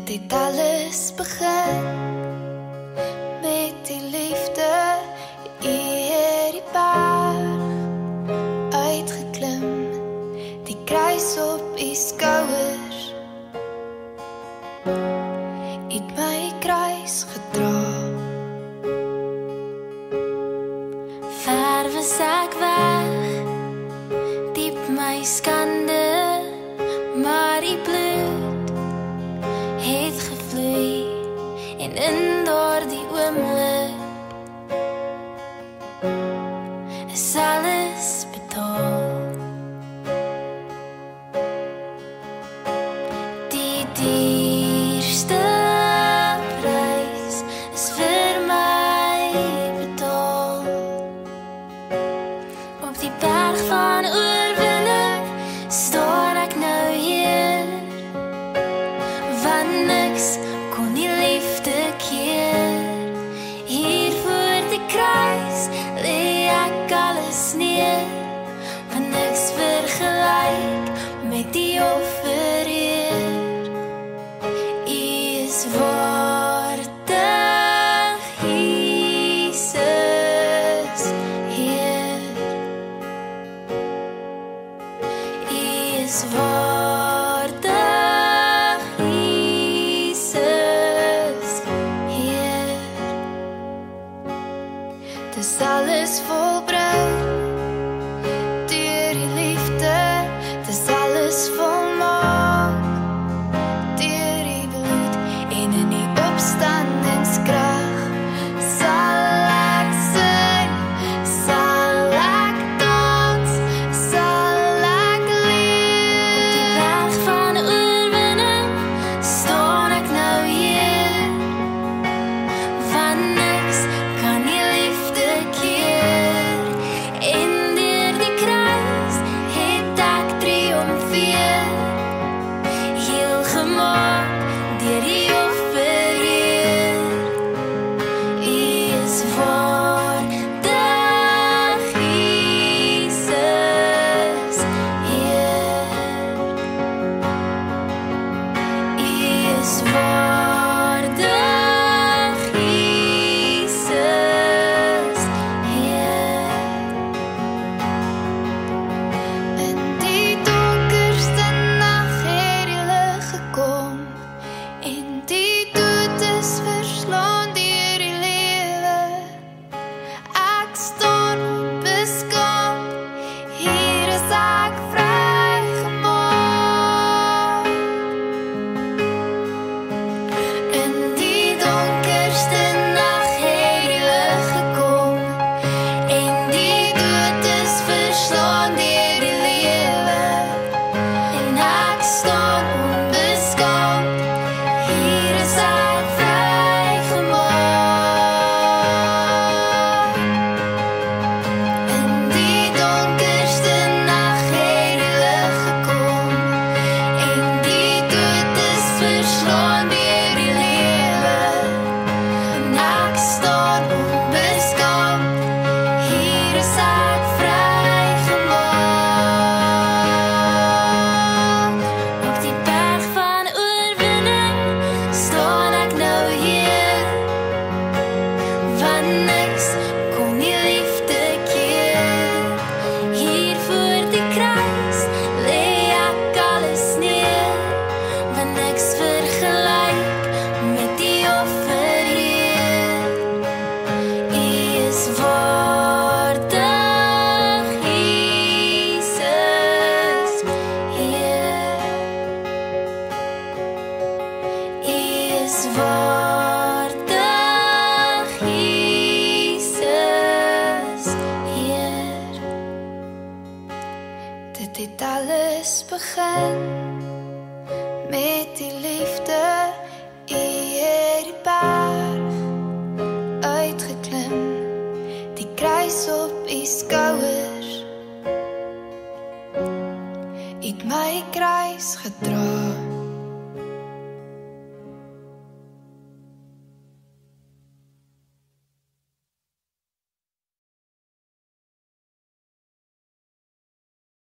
Dit het alles begin met die liefde. U het die berg uitgeklim, die kruis op u skouers. Het my kruis gedra. Ver was ek weg, diep my skande, maar die bloed het gevloei, en in daardie oomblik is alles betaal. Die dierste prys is vir my betaal. Op die berg van oorwinning staan ek nou hier, want niks kon die liefde keer. Hier voor die kruis lê ek alles neer, want niks vergelyk met die offerheer. U is waardig, Jesus, Heer. U is waardig, Jesus, Heer. Dis alles volbring deur die liefde, dis alles volmaak deur die bloed, en in die opstandingskrag sal ek sing, sal ek dans, sal ek leef. Op die berg van oorwinning staan ek nou hier, want niks kan die liefde keer. En deur die kruis het ek triomfeer, heel gemaak deur die offerheer. U is waardig, Jesus, Heer. U is waardig, Jesus, Heer. In die donkerste nag het die lig gekom, en die dood is verslaan deur die lewe. Ek staan onbeskaamd, hier is ek vrygemaak. In die donkerste nag het die lig gekom, en die dood is verslaan deur die lewe. En ek staan onbeskaamd, hier is ek vrygemaak. In die donkerste nag het die lig gekom, en die dood is verslaan deur die lewe. En ek staan onbeskaamd, hier is ek vrygemaak. Op die berg van oorwinning staan ek nou hier, want niks kon die liefde keer. Hier voor die kruis lê ek alles neer, want niks vergelyk met die offerheer. U is waardig, Jesus, Heer. U is waardig, Jesus, Heer. Dit het alles begin met die liefde. U het die berg uitgeklim, die kruis op u skouers. U het my kruis gedra.